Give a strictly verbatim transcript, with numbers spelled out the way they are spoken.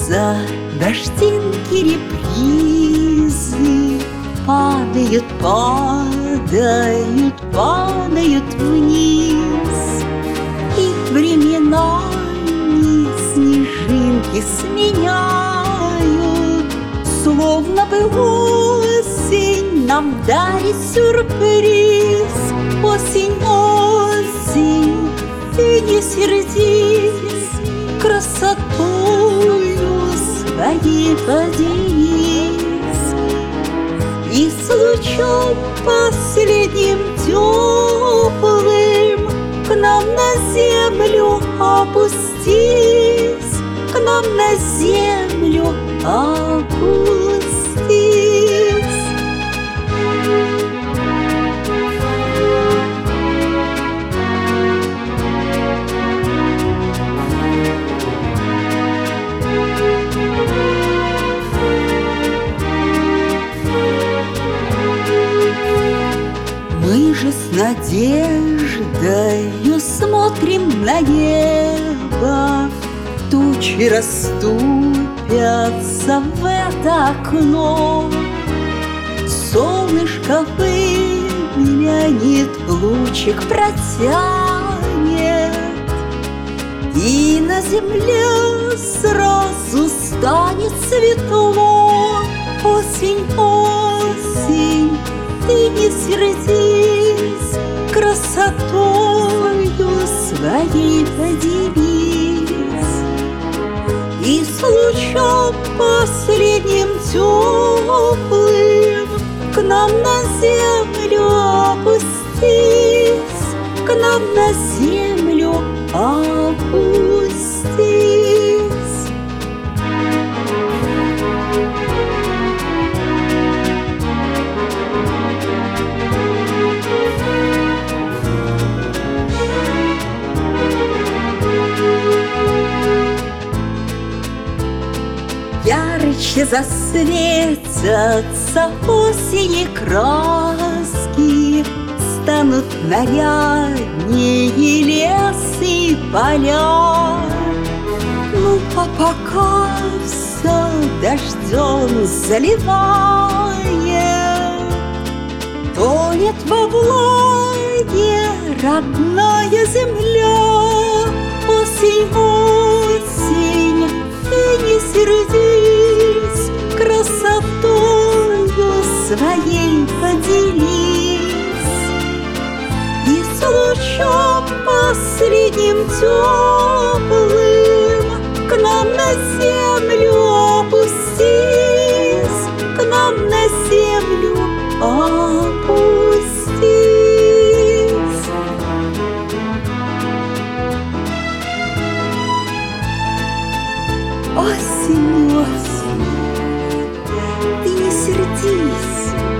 Льются дождинки репризы, падают, падают, падают вниз. И временами снежинки сменяют, словно бы осень нам дарит сюрприз. Осень, осень, ты не сердись, красотою своей поделись. И с лучом последним теплым к нам на землю опустись, к нам на землю опустись. Мы же с надеждою смотрим на небо, тучи расступятся в это окно. Солнышко выглянет, лучик протянет, и на земле сразу станет светло. Осень, осень, ты не сердись, красотою своей поделись. И с лучом последним теплым к нам на землю опустись, к нам на землю опустись. Ярче засветятся осени краски, станут наряднее лес и поля. Ну а пока все дождем заливает, тонет во влаге родная земля. Осень, осень, ты не сердись, красотою своей поделись. И с лучом последним теплым к нам на землю опустись, к нам на землю опустись. Осень, осень, ты не сердись,